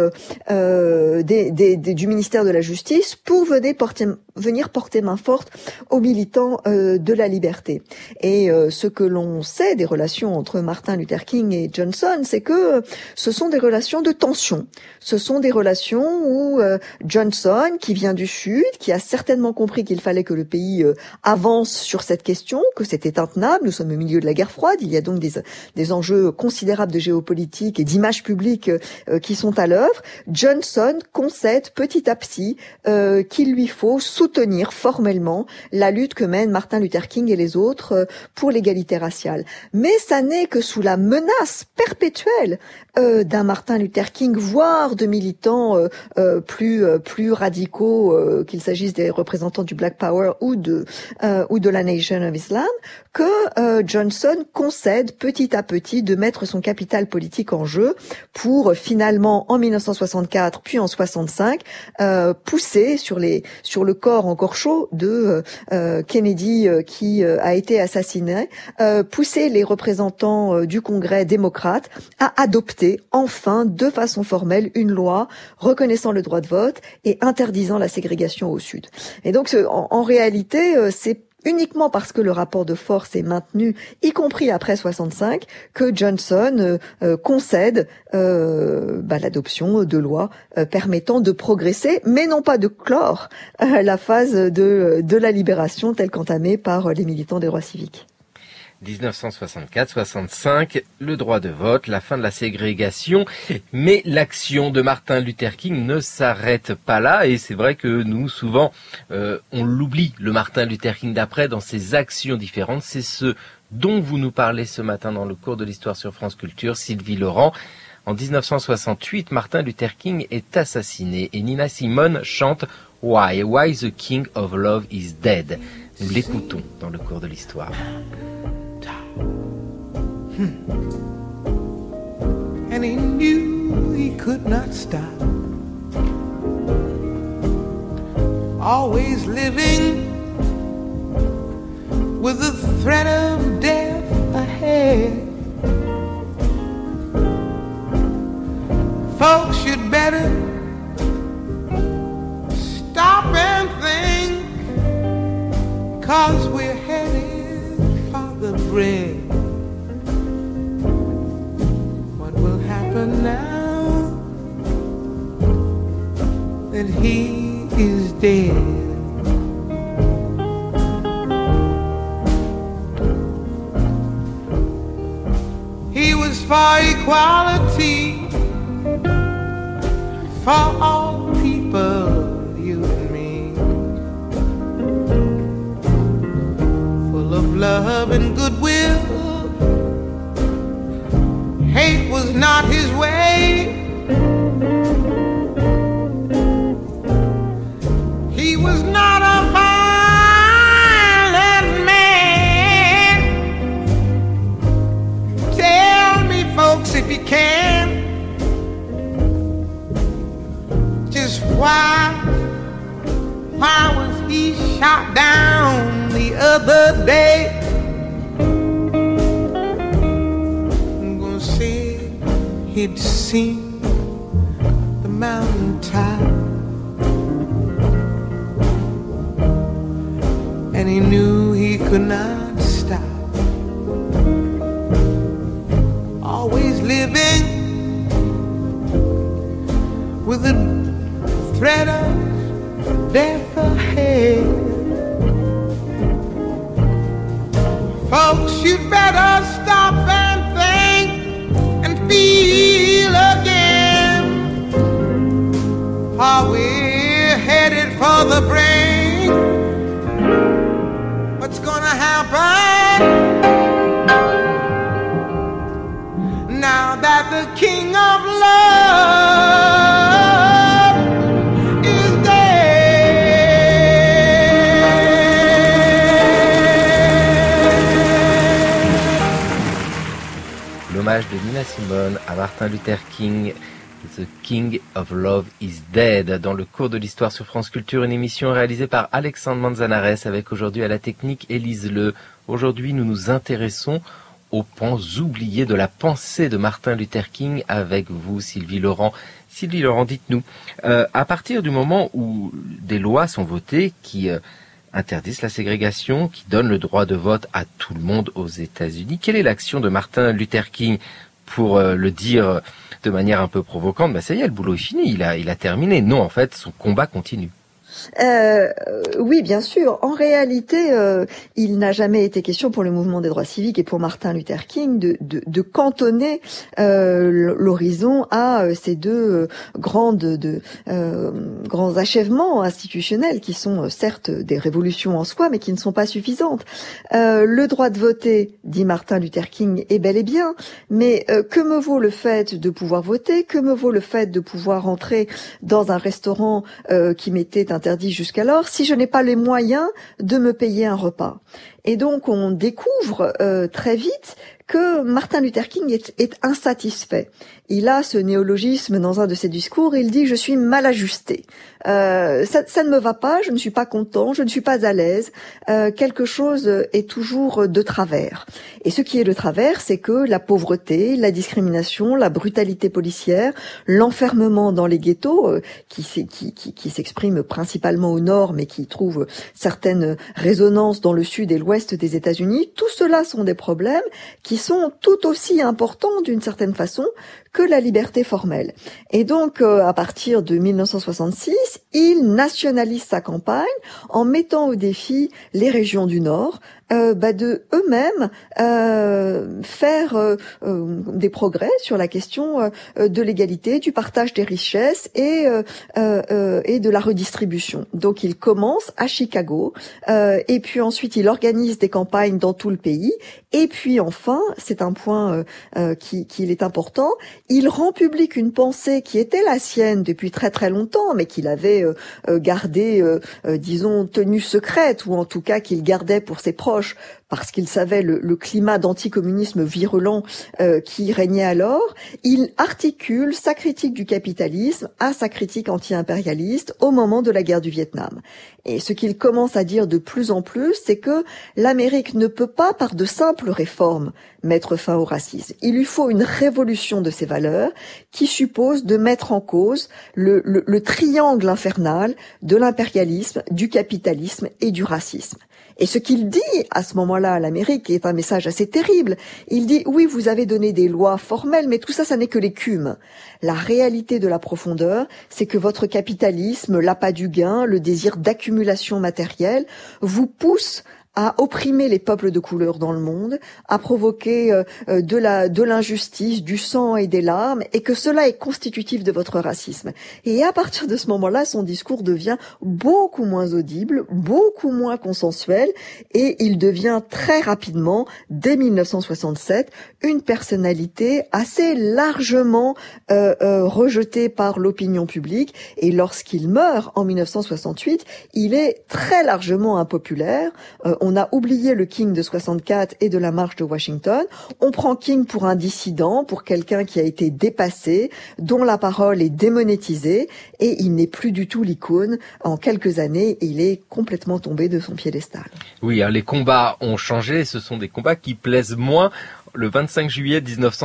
ministère de la Justice pour venir porter main forte aux militants de la liberté. Et ce que l'on sait des relations entre Martin Luther King et Johnson, c'est que ce sont des relations de tension. Ce sont des relations où Johnson, qui vient du Sud, qui a certainement compris qu'il fallait que le pays avance sur cette question, que c'était intenable. Nous sommes au milieu de la guerre froide. Il y a donc des enjeux considérables de géopolitique et d'image publique qui sont à l'œuvre. Johnson concède petit à petit qu'il lui faut soutenir formellement la lutte que mènent Martin Luther King et les autres pour l'égalité raciale. Mais ça n'est que sous la menace perpétuelle d'un Martin Luther King, voire de militants plus radicaux, qu'il s'agisse des représentants du Black Power ou de la Nation of Islam, que Johnson concède petit à petit de mettre son capital politique en jeu pour finalement, en 1964 puis en 65, pousser sur le corps encore chaud de Kennedy qui a été assassiné, pousser les représentants du Congrès démocrate à adopter enfin de façon formelle une loi reconnaissant le droit de vote et interdisant la ségrégation au Sud. Et donc en réalité, c'est uniquement parce que le rapport de force est maintenu, y compris après 65, que Johnson concède l'adoption de lois permettant de progresser, mais non pas de clore la phase de la libération telle qu'entamée par les militants des droits civiques. 1964-65, le droit de vote, la fin de la ségrégation, mais l'action de Martin Luther King ne s'arrête pas là, et c'est vrai que nous, souvent, on l'oublie, le Martin Luther King d'après, dans ses actions différentes. C'est ce dont vous nous parlez ce matin dans le cours de l'histoire sur France Culture, Sylvie Laurent. En 1968, Martin Luther King est assassiné, et Nina Simone chante « Why the King of Love is Dead ». Nous l'écoutons dans le cours de l'histoire. And he knew he could not stop, always living with the threat of death ahead. Folks should better stop and think, 'cause we're headed for the bridge. Now that he is dead, he was for equality for all people, you and me, full of love and goodwill. Hate was not his way. He was not a violent man. Tell me, folks, if you can, just why was he shot down the other day? He'd seen the mountain top, and he knew he could not stop. Always living with the threat of death ahead. Folks, you'd better stop and think and feel again, how we're headed for hommage de Nina Simone à Martin Luther King, The King of Love is Dead, dans le cours de l'histoire sur France Culture, une émission réalisée par Alexandre Manzanares avec aujourd'hui à la technique Élise Le. Aujourd'hui, nous nous intéressons aux pans oubliés de la pensée de Martin Luther King avec vous, Sylvie Laurent. Sylvie Laurent, dites-nous, à partir du moment où des lois sont votées qui interdisent la ségrégation, qui donnent le droit de vote à tout le monde aux États-Unis, quelle est l'action de Martin Luther King? Pour le dire de manière un peu provocante, ça y est, le boulot est fini, il a terminé. Non, en fait, son combat continue. Oui, bien sûr. En réalité, il n'a jamais été question pour le mouvement des droits civiques et pour Martin Luther King de cantonner l'horizon à ces deux grands achèvements institutionnels qui sont certes des révolutions en soi, mais qui ne sont pas suffisantes. Le droit de voter, dit Martin Luther King, est bel et bien, mais que me vaut le fait de pouvoir voter? Que me vaut le fait de pouvoir entrer dans un restaurant qui m'était interdit jusqu'alors si je n'ai pas les moyens de me payer un repas? Et donc on découvre très vite que Martin Luther King est insatisfait. Il a ce néologisme dans un de ses discours, il dit « je suis mal ajusté ». Ça ne me va pas, je ne suis pas content, je ne suis pas à l'aise, quelque chose est toujours de travers. Et ce qui est de travers, c'est que la pauvreté, la discrimination, la brutalité policière, l'enfermement dans les ghettos, qui s'exprime principalement au nord, mais qui trouve certaines résonances dans le sud et l'ouest des États-Unis, tout cela sont des problèmes qui sont tout aussi importants d'une certaine façon que la liberté formelle. Et donc, à partir de 1966, il nationalise sa campagne en mettant au défi les régions du Nord de eux-mêmes faire des progrès sur la question de l'égalité, du partage des richesses et de la redistribution. Donc il commence à Chicago et puis ensuite il organise des campagnes dans tout le pays et puis enfin, c'est un point qu'il est important, il rend public une pensée qui était la sienne depuis très très longtemps mais qu'il avait gardée, disons, tenue secrète ou en tout cas qu'il gardait pour ses proches parce qu'il savait le climat d'anticommunisme virulent qui régnait alors. Il articule sa critique du capitalisme à sa critique anti-impérialiste au moment de la guerre du Vietnam. Et ce qu'il commence à dire de plus en plus, c'est que l'Amérique ne peut pas, par de simples réformes, mettre fin au racisme. Il lui faut une révolution de ses valeurs qui suppose de mettre en cause le triangle infernal de l'impérialisme, du capitalisme et du racisme. Et ce qu'il dit à ce moment-là à l'Amérique est un message assez terrible. Il dit, oui, vous avez donné des lois formelles, mais tout ça, ça n'est que l'écume. La réalité de la profondeur, c'est que votre capitalisme, l'appât du gain, le désir d'accumulation matérielle, vous pousse à opprimer les peuples de couleur dans le monde, à provoquer de l'injustice, du sang et des larmes, et que cela est constitutif de votre racisme. Et à partir de ce moment-là, son discours devient beaucoup moins audible, beaucoup moins consensuel, et il devient très rapidement, dès 1967, une personnalité assez largement rejetée par l'opinion publique, et lorsqu'il meurt en 1968, il est très largement impopulaire. On a oublié le King de 64 et de la marche de Washington. On prend King pour un dissident, pour quelqu'un qui a été dépassé, dont la parole est démonétisée, et il n'est plus du tout l'icône. En quelques années, il est complètement tombé de son piédestal. Oui, les combats ont changé, ce sont des combats qui plaisent moins. Le 25 juillet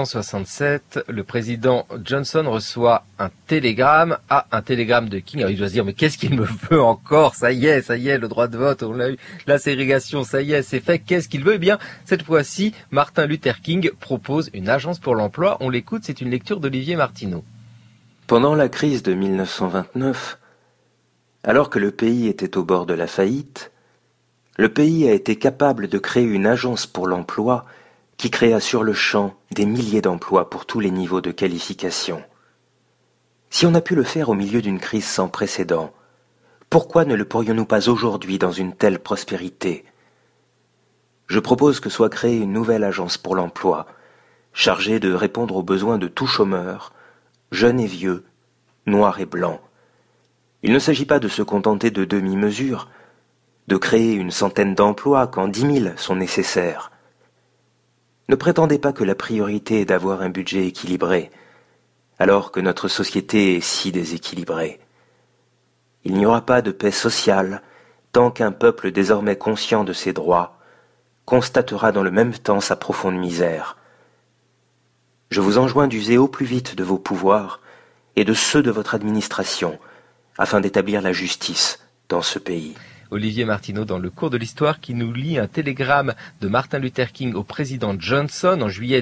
1967, le président Johnson reçoit un télégramme de King. Alors il doit se dire, mais qu'est-ce qu'il me veut encore? Ça y est, le droit de vote, on l'a eu. La ségrégation, ça y est, c'est fait. Qu'est-ce qu'il veut? Eh bien, cette fois-ci, Martin Luther King propose une agence pour l'emploi. On l'écoute, c'est une lecture d'Olivier Martineau. Pendant la crise de 1929, alors que le pays était au bord de la faillite, le pays a été capable de créer une agence pour l'emploi qui créa sur le champ des milliers d'emplois pour tous les niveaux de qualification. Si on a pu le faire au milieu d'une crise sans précédent, pourquoi ne le pourrions-nous pas aujourd'hui dans une telle prospérité? Je propose que soit créée une nouvelle agence pour l'emploi, chargée de répondre aux besoins de tout chômeur, jeunes et vieux, noirs et blancs. Il ne s'agit pas de se contenter de demi-mesures, de créer une centaine d'emplois quand 10 000 sont nécessaires. Ne prétendez pas que la priorité est d'avoir un budget équilibré, alors que notre société est si déséquilibrée. Il n'y aura pas de paix sociale tant qu'un peuple désormais conscient de ses droits constatera dans le même temps sa profonde misère. Je vous enjoins d'user au plus vite de vos pouvoirs et de ceux de votre administration afin d'établir la justice dans ce pays. Olivier Martineau dans le cours de l'histoire qui nous lit un télégramme de Martin Luther King au président Johnson en juillet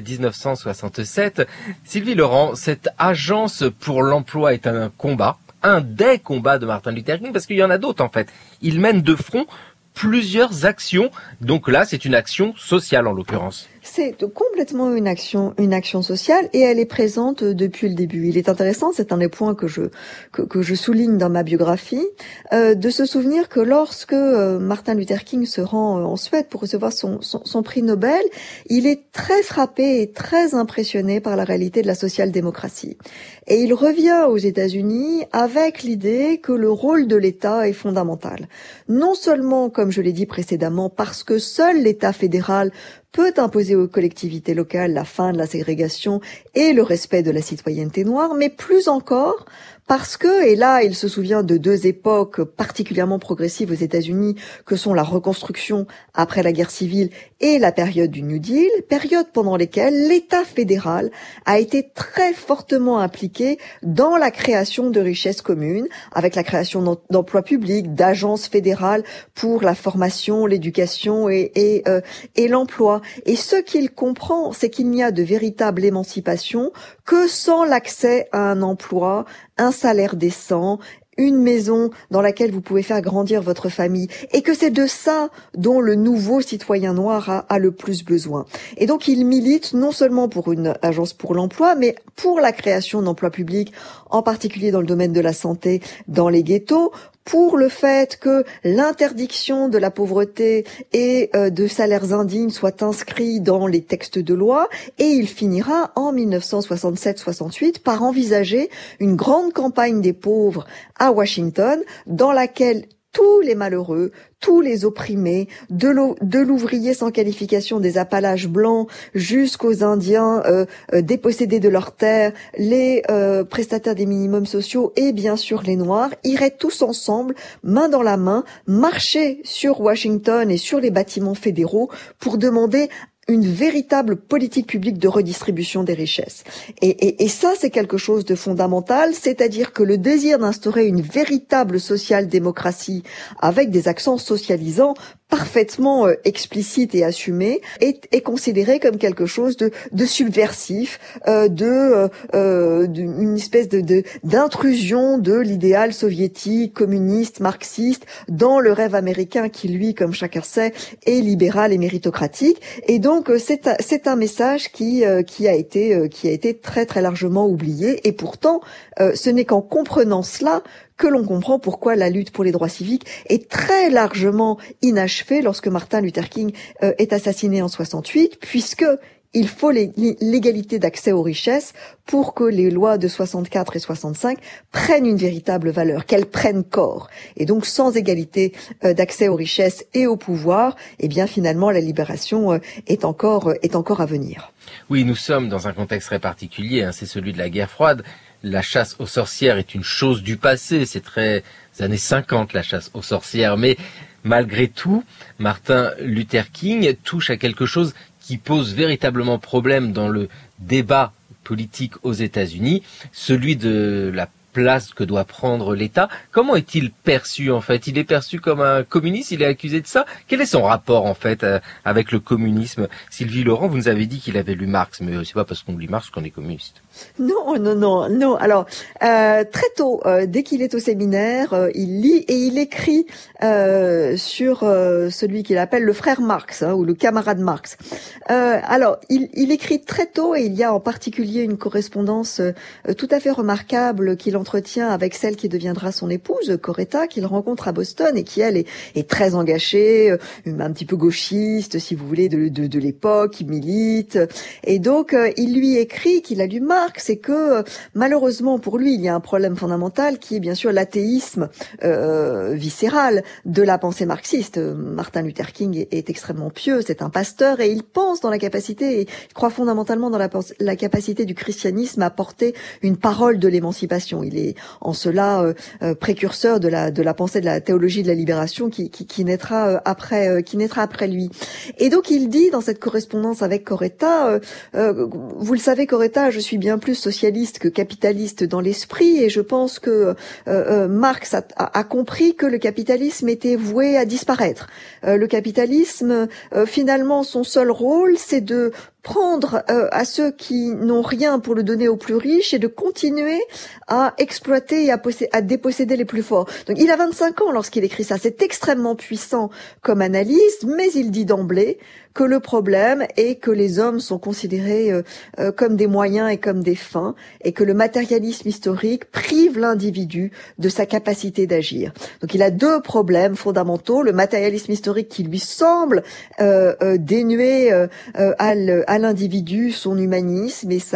1967. Sylvie Laurent, cette agence pour l'emploi est un combat, un des combats de Martin Luther King, parce qu'il y en a d'autres en fait. Il mène de front plusieurs actions, donc là c'est une action sociale en l'occurrence. C'est complètement une action sociale et elle est présente depuis le début. Il est intéressant, c'est un des points que je souligne dans ma biographie, de se souvenir que lorsque Martin Luther King se rend en Suède pour recevoir son prix Nobel, il est très frappé et très impressionné par la réalité de la social-démocratie. Et il revient aux États-Unis avec l'idée que le rôle de l'État est fondamental. Non seulement, comme je l'ai dit précédemment, parce que seul l'État fédéral peut imposer aux collectivités locales la fin de la ségrégation et le respect de la citoyenneté noire, mais plus encore parce que, et là il se souvient de deux époques particulièrement progressives aux États-Unis que sont la reconstruction après la guerre civile et la période du New Deal, période pendant lesquelles l'État fédéral a été très fortement impliqué dans la création de richesses communes, avec la création d'emplois publics, d'agences fédérales pour la formation, l'éducation et l'emploi. Et ce qu'il comprend, c'est qu'il n'y a de véritable émancipation que sans l'accès à un emploi, un salaire décent, une maison dans laquelle vous pouvez faire grandir votre famille, et que c'est de ça dont le nouveau citoyen noir a le plus besoin. Et donc il milite non seulement pour une agence pour l'emploi, mais pour la création d'emplois publics, en particulier dans le domaine de la santé, dans les ghettos, pour le fait que l'interdiction de la pauvreté et de salaires indignes soit inscrit dans les textes de loi, et il finira en 1967-68 par envisager une grande campagne des pauvres à Washington, dans laquelle tous les malheureux, tous les opprimés, de l'ouvrier sans qualification des Appalaches blancs jusqu'aux Indiens dépossédés de leurs terres, les prestataires des minimums sociaux et bien sûr les Noirs, iraient tous ensemble, main dans la main, marcher sur Washington et sur les bâtiments fédéraux pour demander une véritable politique publique de redistribution des richesses. Et ça, c'est quelque chose de fondamental, c'est-à-dire que le désir d'instaurer une véritable social-démocratie avec des accents socialisants parfaitement explicite et assumé est considéré comme quelque chose de subversif, d'une espèce d'intrusion de l'idéal soviétique, communiste, marxiste dans le rêve américain qui, lui, comme chacun sait, est libéral et méritocratique. Et donc c'est un message qui a été très très largement oublié. Et pourtant, ce n'est qu'en comprenant cela que l'on comprend pourquoi la lutte pour les droits civiques est très largement inachevée lorsque Martin Luther King est assassiné en 68, puisque il faut l'égalité d'accès aux richesses pour que les lois de 64 et 65 prennent une véritable valeur, qu'elles prennent corps. Et donc, sans égalité d'accès aux richesses et au pouvoir, eh bien, finalement, la libération est encore à venir. Oui, nous sommes dans un contexte très particulier, hein, c'est celui de la guerre froide. La chasse aux sorcières est une chose du passé, c'est très années 50 la chasse aux sorcières, mais malgré tout, Martin Luther King touche à quelque chose qui pose véritablement problème dans le débat politique aux États-Unis, celui de la place que doit prendre l'État. Comment est-il perçu en fait? Il est perçu comme un communiste, il est accusé de ça. Quel est son rapport en fait avec le communisme? Sylvie Laurent, vous nous avez dit qu'il avait lu Marx, mais c'est pas parce qu'on lit Marx qu'on est communiste. Non. Alors, très tôt, dès qu'il est au séminaire, il lit et il écrit sur celui qu'il appelle le frère Marx, ou le camarade Marx. Alors, il écrit très tôt et il y a en particulier une correspondance tout à fait remarquable qu'il entretient entretient avec celle qui deviendra son épouse, Coretta, qu'il rencontre à Boston et qui, elle, est très engagée, un petit peu gauchiste, si vous voulez, de l'époque, qui milite. Et donc, il lui écrit qu'il a lu Marx et que, malheureusement pour lui, il y a un problème fondamental qui est bien sûr l'athéisme viscéral de la pensée marxiste. Martin Luther King est extrêmement pieux, c'est un pasteur et il pense dans la capacité, il croit fondamentalement dans la capacité du christianisme à porter une parole de l'émancipation. Il est en cela précurseur de la pensée de la théologie de la libération qui naîtra après lui. Et donc il dit dans cette correspondance avec Coretta, vous le savez Coretta, je suis bien plus socialiste que capitaliste dans l'esprit et je pense que Marx a compris que le capitalisme était voué à disparaître. Le capitalisme, finalement, son seul rôle, c'est de prendre à ceux qui n'ont rien pour le donner aux plus riches et de continuer à exploiter et à déposséder les plus forts. Donc il a 25 ans lorsqu'il écrit ça. C'est extrêmement puissant comme analyse, mais il dit d'emblée que le problème est que les hommes sont considérés comme des moyens et comme des fins, et que le matérialisme historique prive l'individu de sa capacité d'agir. Donc il a deux problèmes fondamentaux, le matérialisme historique qui lui semble dénuer à l'individu son humanisme et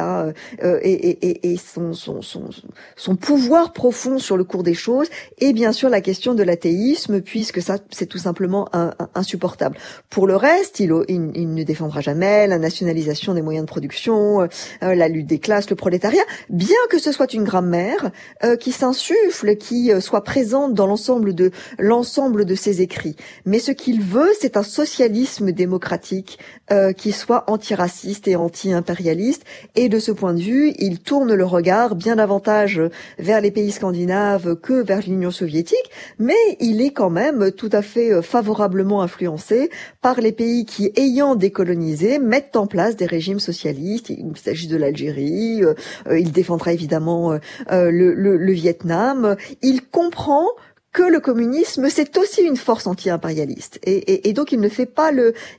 son pouvoir profond sur le cours des choses, et bien sûr la question de l'athéisme, puisque ça c'est tout simplement insupportable. Pour le reste, il ne défendra jamais la nationalisation des moyens de production, la lutte des classes, le prolétariat, bien que ce soit une grammaire qui s'insuffle, qui soit présente dans l'ensemble de ses écrits. Mais ce qu'il veut, c'est un socialisme démocratique qui soit antiraciste et anti-impérialiste. Et de ce point de vue, il tourne le regard bien davantage vers les pays scandinaves que vers l'Union soviétique, mais il est quand même tout à fait favorablement influencé par les pays qui, ayant décolonisé, mettent en place des régimes socialistes. Il s'agit de l'Algérie, il défendra évidemment le Vietnam. Il comprend que le communisme, c'est aussi une force anti-impérialiste. Et donc, il ne fait pas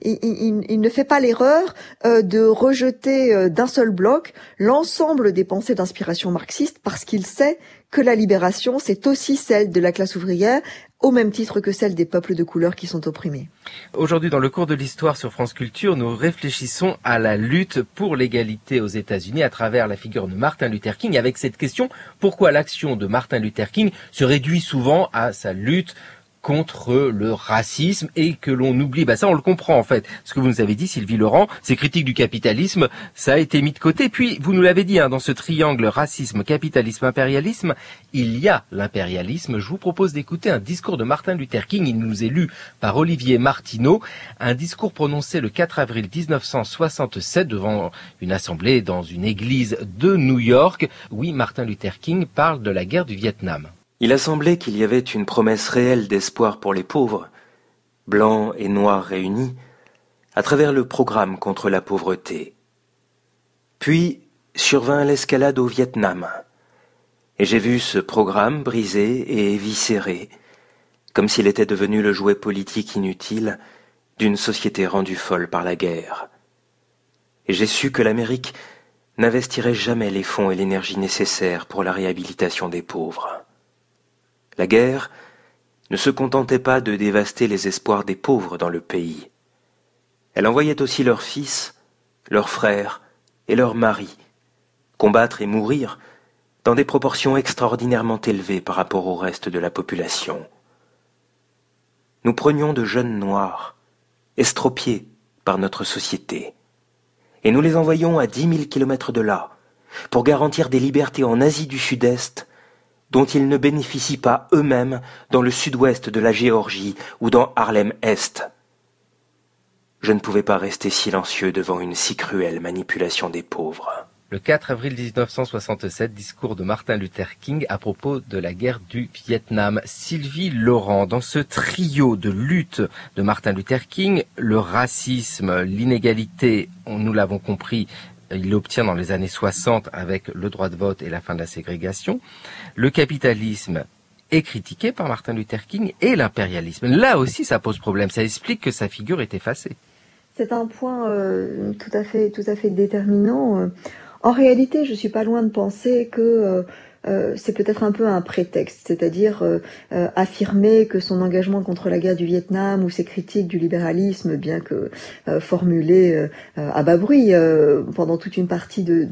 l'erreur de rejeter d'un seul bloc l'ensemble des pensées d'inspiration marxiste, parce qu'il sait que la libération, c'est aussi celle de la classe ouvrière, au même titre que celle des peuples de couleur qui sont opprimés. Aujourd'hui, dans le cours de l'histoire sur France Culture, nous réfléchissons à la lutte pour l'égalité aux États-Unis à travers la figure de Martin Luther King, avec cette question: pourquoi l'action de Martin Luther King se réduit souvent à sa lutte contre le racisme et que l'on oublie, ça on le comprend en fait. Ce que vous nous avez dit, Sylvie Laurent, ces critiques du capitalisme, ça a été mis de côté. Puis vous nous l'avez dit, dans ce triangle racisme, capitalisme, impérialisme, il y a l'impérialisme. Je vous propose d'écouter un discours de Martin Luther King. Il nous est lu par Olivier Martineau, un discours prononcé le 4 avril 1967 devant une assemblée dans une église de New York. Oui, Martin Luther King parle de la guerre du Vietnam. Il a semblé qu'il y avait une promesse réelle d'espoir pour les pauvres, blancs et noirs réunis, à travers le programme contre la pauvreté. Puis survint l'escalade au Vietnam, et j'ai vu ce programme brisé et éviscéré, comme s'il était devenu le jouet politique inutile d'une société rendue folle par la guerre. Et j'ai su que l'Amérique n'investirait jamais les fonds et l'énergie nécessaires pour la réhabilitation des pauvres. La guerre ne se contentait pas de dévaster les espoirs des pauvres dans le pays. Elle envoyait aussi leurs fils, leurs frères et leurs maris combattre et mourir dans des proportions extraordinairement élevées par rapport au reste de la population. Nous prenions de jeunes noirs, estropiés par notre société, et nous les envoyions à 10 000 kilomètres de là, pour garantir des libertés en Asie du Sud-Est, dont ils ne bénéficient pas eux-mêmes dans le sud-ouest de la Géorgie ou dans Harlem-Est. Je ne pouvais pas rester silencieux devant une si cruelle manipulation des pauvres. Le 4 avril 1967, discours de Martin Luther King à propos de la guerre du Vietnam. Sylvie Laurent, dans ce trio de lutte de Martin Luther King, le racisme, l'inégalité, nous l'avons compris, il l'obtient dans les années 60 avec le droit de vote et la fin de la ségrégation. Le capitalisme est critiqué par Martin Luther King et l'impérialisme. Là aussi, ça pose problème. Ça explique que sa figure est effacée. C'est un point tout à fait déterminant. En réalité, je suis pas loin de penser que c'est peut-être un peu un prétexte, c'est-à-dire affirmer que son engagement contre la guerre du Vietnam ou ses critiques du libéralisme, bien que formulées à bas bruit pendant toute une partie de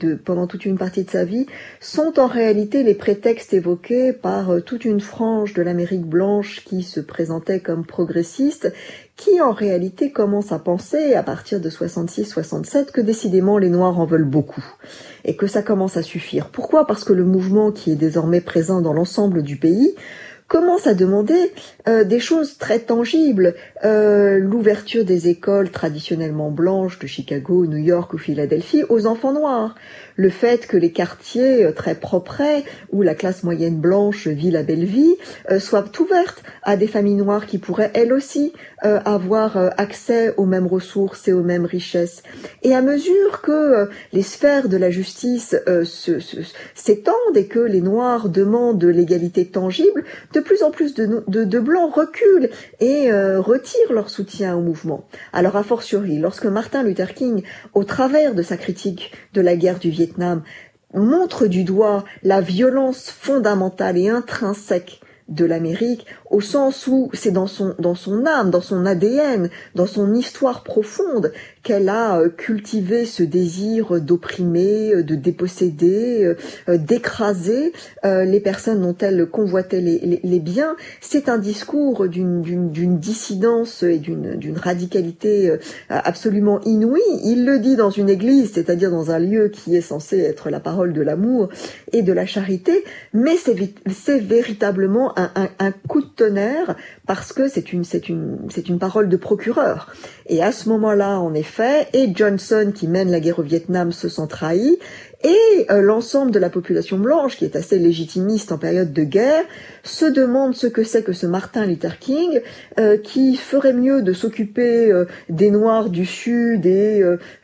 sa vie, sont en réalité les prétextes évoqués par toute une frange de l'Amérique blanche qui se présentait comme progressiste, qui en réalité commence à penser, à partir de 66-67, que décidément les Noirs en veulent beaucoup, et que ça commence à suffire. Pourquoi ? Parce que le mouvement qui est désormais présent dans l'ensemble du pays commence à demander des choses très tangibles, l'ouverture des écoles traditionnellement blanches de Chicago, New York ou Philadelphie aux enfants noirs, le fait que les quartiers très propres où la classe moyenne blanche vit la belle vie soient ouvertes à des familles noires qui pourraient elles aussi avoir accès aux mêmes ressources et aux mêmes richesses. Et à mesure que les sphères de la justice s'étendent et que les Noirs demandent l'égalité tangible, de plus en plus de Blancs reculent et retirent leur soutien au mouvement. Alors a fortiori, lorsque Martin Luther King, au travers de sa critique de la guerre du Vietnam, montre du doigt la violence fondamentale et intrinsèque de l'Amérique, au sens où c'est dans son âme, dans son ADN, dans son histoire profonde qu'elle a cultivé ce désir d'opprimer, de déposséder, d'écraser les personnes dont elle convoitait les biens. C'est un discours d'une dissidence et d'une radicalité absolument inouïe. Il le dit dans une église, c'est-à-dire dans un lieu qui est censé être la parole de l'amour et de la charité, mais c'est véritablement un coup de tonnerre parce que c'est une parole de procureur. Et à ce moment-là, en effet, et Johnson qui mène la guerre au Vietnam se sent trahi, et l'ensemble de la population blanche, qui est assez légitimiste en période de guerre, se demande ce que c'est que ce Martin Luther King, qui ferait mieux de s'occuper des Noirs du Sud et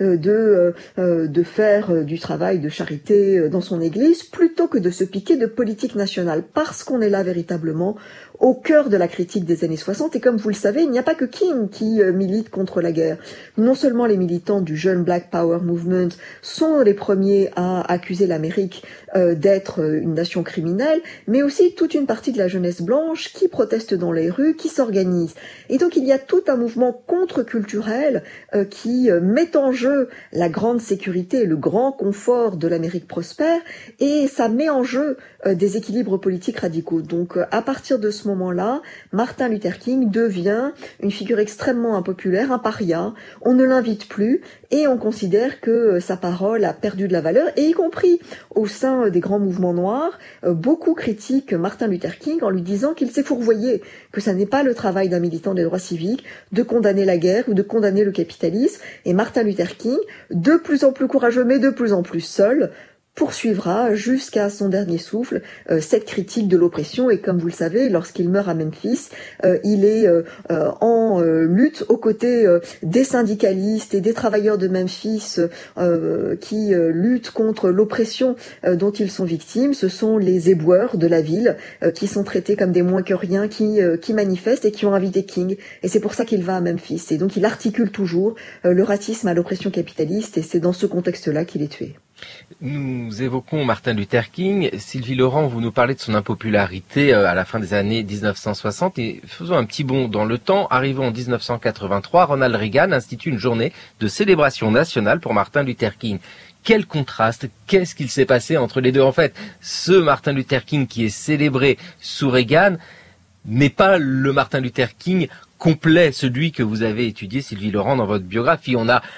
de faire du travail de charité dans son église, plutôt que de se piquer de politique nationale, parce qu'on est là véritablement au cœur de la critique des années 60, et comme vous le savez, il n'y a pas que King qui milite contre la guerre. Non seulement les militants du jeune Black Power Movement sont les premiers à accuser l'Amérique d'être une nation criminelle, mais aussi toute une partie de la jeunesse blanche qui proteste dans les rues, qui s'organise. Et donc il y a tout un mouvement contre-culturel qui met en jeu la grande sécurité et le grand confort de l'Amérique prospère, et ça met en jeu des équilibres politiques radicaux. Donc à partir de ce moment-là, Martin Luther King devient une figure extrêmement impopulaire, un paria. On ne l'invite plus et on considère que sa parole a perdu de la valeur, et y compris au sein des grands mouvements noirs, beaucoup critiquent Martin Luther King en lui disant qu'il s'est fourvoyé, que ça n'est pas le travail d'un militant des droits civiques de condamner la guerre ou de condamner le capitalisme. Et Martin Luther King, de plus en plus courageux mais de plus en plus seul, poursuivra jusqu'à son dernier souffle cette critique de l'oppression. Et comme vous le savez, lorsqu'il meurt à Memphis, il est en lutte aux côtés des syndicalistes et des travailleurs de Memphis qui luttent contre l'oppression dont ils sont victimes. Ce sont les éboueurs de la ville qui sont traités comme des moins que rien, qui manifestent et qui ont invité King. Et c'est pour ça qu'il va à Memphis. Et donc il articule toujours le racisme à l'oppression capitaliste, et c'est dans ce contexte-là qu'il est tué. Nous évoquons Martin Luther King. Sylvie Laurent, vous nous parlez de son impopularité à la fin des années 1960, et faisons un petit bond dans le temps. Arrivons en 1983, Ronald Reagan institue une journée de célébration nationale pour Martin Luther King. Quel contraste, qu'est-ce qu'il s'est passé entre les deux? En fait, ce Martin Luther King qui est célébré sous Reagan n'est pas le Martin Luther King complet, celui que vous avez étudié, Sylvie Laurent, dans votre biographie. On a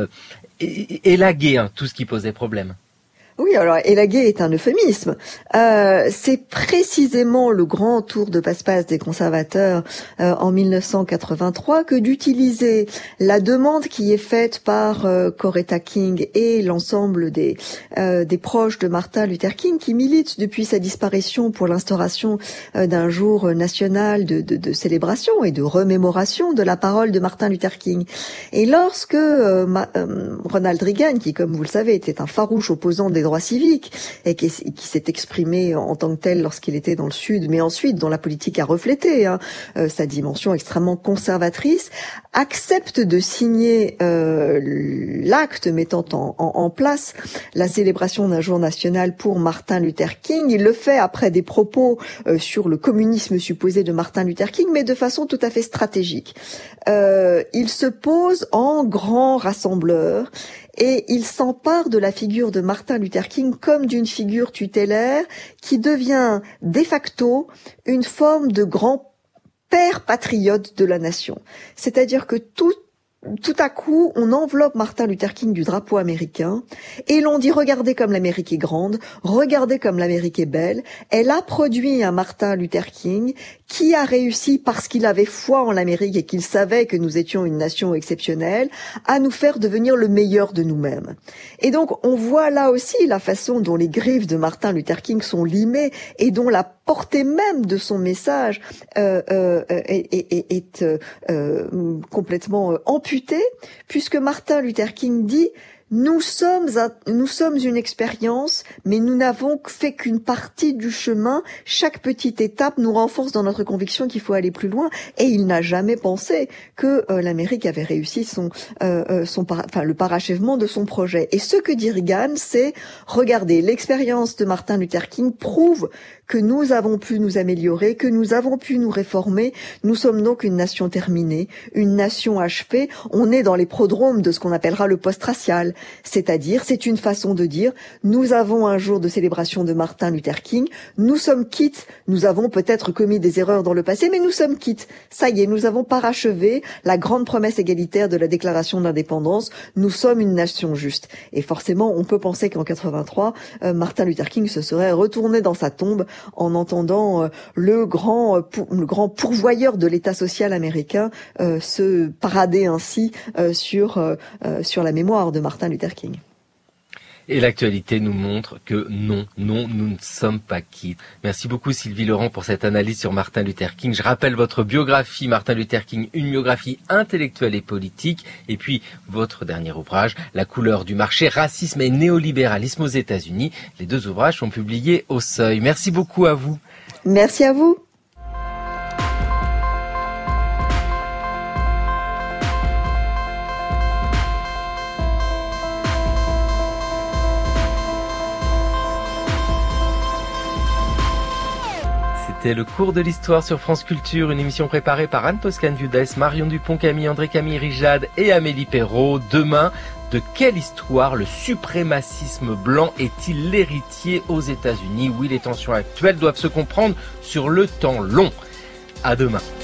élagué tout ce qui posait problème. Oui, alors élaguer est un euphémisme. C'est précisément le grand tour de passe-passe des conservateurs en 1983 que d'utiliser la demande qui est faite par Coretta King et l'ensemble des proches de Martin Luther King, qui militent depuis sa disparition pour l'instauration d'un jour national de célébration et de remémoration de la parole de Martin Luther King. Et lorsque Ronald Reagan, qui comme vous le savez était un farouche opposant des droits droits civiques et qui s'est exprimé en tant que tel lorsqu'il était dans le Sud, mais ensuite dont la politique a reflété sa dimension extrêmement conservatrice, accepte de signer l'acte mettant en place la célébration d'un jour national pour Martin Luther King. Il le fait après des propos sur le communisme supposé de Martin Luther King, mais de façon tout à fait stratégique. Il se pose en grand rassembleur et il s'empare de la figure de Martin Luther King comme d'une figure tutélaire qui devient de facto une forme de grand père patriote de la nation. C'est-à-dire que tout à coup, on enveloppe Martin Luther King du drapeau américain et l'on dit regardez comme l'Amérique est grande, regardez comme l'Amérique est belle. Elle a produit un Martin Luther King qui a réussi, parce qu'il avait foi en l'Amérique et qu'il savait que nous étions une nation exceptionnelle, à nous faire devenir le meilleur de nous-mêmes. Et donc, on voit là aussi la façon dont les griffes de Martin Luther King sont limées et dont la portée même de son message est complètement amputée, puisque Martin Luther King dit nous sommes une expérience, mais nous n'avons fait qu'une partie du chemin. Chaque petite étape nous renforce dans notre conviction qu'il faut aller plus loin. Et il n'a jamais pensé que l'Amérique avait réussi le parachèvement de son projet. Et ce que dit Reagan, c'est regardez, l'expérience de Martin Luther King prouve que nous avons pu nous améliorer, que nous avons pu nous réformer. Nous sommes donc une nation terminée, une nation achevée. On est dans les prodromes de ce qu'on appellera le post-racial. C'est-à-dire, c'est une façon de dire, nous avons un jour de célébration de Martin Luther King, nous sommes quittes, nous avons peut-être commis des erreurs dans le passé, mais nous sommes quittes. Ça y est, nous avons parachevé la grande promesse égalitaire de la déclaration d'indépendance, nous sommes une nation juste. Et forcément, on peut penser qu'en 83, Martin Luther King se serait retourné dans sa tombe en entendant le grand pourvoyeur de l'État social américain se parader ainsi sur la mémoire de Martin Luther King. Et l'actualité nous montre que non, nous ne sommes pas quittes. Merci beaucoup Sylvie Laurent pour cette analyse sur Martin Luther King. Je rappelle votre biographie, Martin Luther King, une biographie intellectuelle et politique. Et puis votre dernier ouvrage, La couleur du marché, racisme et néolibéralisme aux États-Unis. Les deux ouvrages sont publiés au Seuil. Merci beaucoup à vous. Merci à vous. C'était le cours de l'histoire sur France Culture, une émission préparée par Anne Toscan-Viudès, Marion Dupont-Camille, André-Camille Rijade et Amélie Perrault. Demain, de quelle histoire le suprémacisme blanc est-il l'héritier aux États-Unis? Oui, les tensions actuelles doivent se comprendre sur le temps long. À demain.